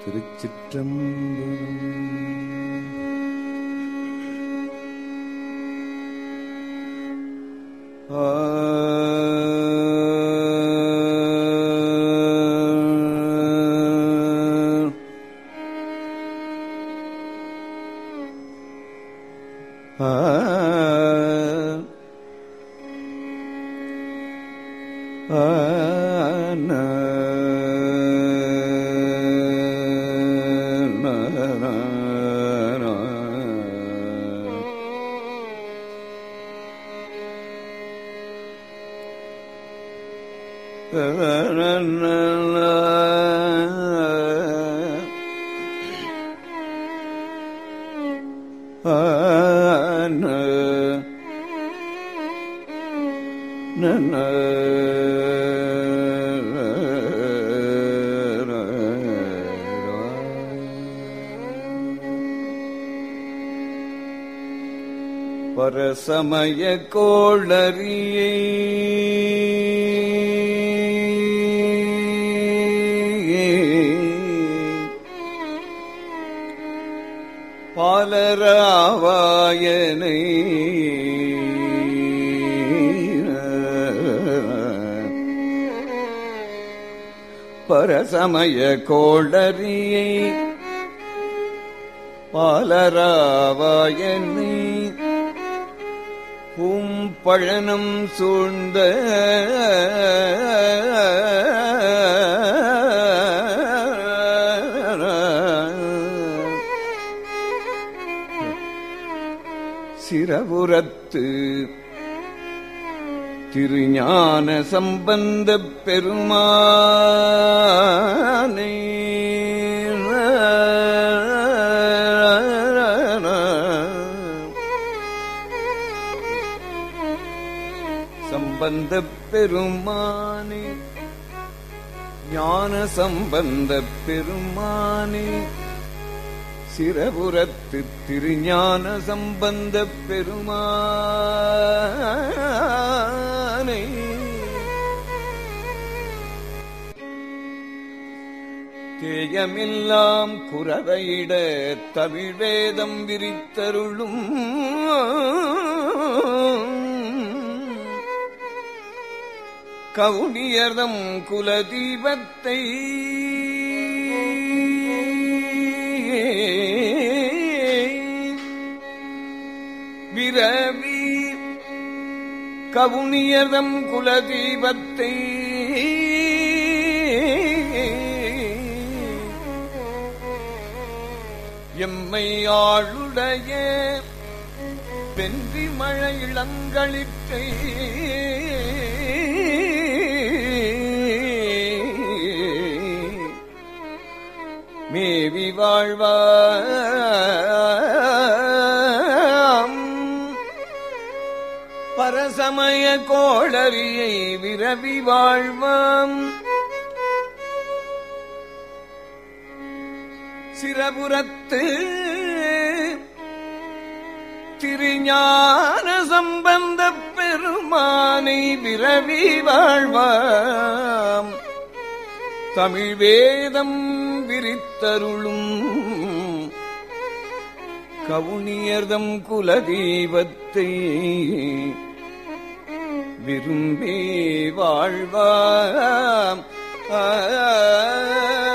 பரசமய கோளரியை பாலராவாயனை பரசமய கோளரியை பாலராவாயனை பூம்பழனம் சூழ்ந்த சிரபுரத்து திருஞான சம்பந்தப் பெருமானை சம்பந்தப் பெருமானே ஞான சம்பந்தப் பெருமானே சிரபுரத்து திருஞான சம்பந்தப் பெருமானே தேயமெல்லாம் குரவையிட தமிழ் வேதம் விரித்தருளும் கவுனியர்தம் குலதீபத்தை விரவி கவுனியர்தம் குலதீபத்தை எம்மை ஆளுடைய வென்றி மழை இளங்களிற்றை மேவி வாழ்வாம் பரசமய கோளரியை விரவி வாழ்வாம் சிரபுரத்து திருஞான சம்பந்தப் பெருமானை விரவி வாழ்வாம் தமிழ் வேதம் விரித்தருளும் கவுனியர்தம் குலதீபத்தை விரும்பி வாழ்வாம்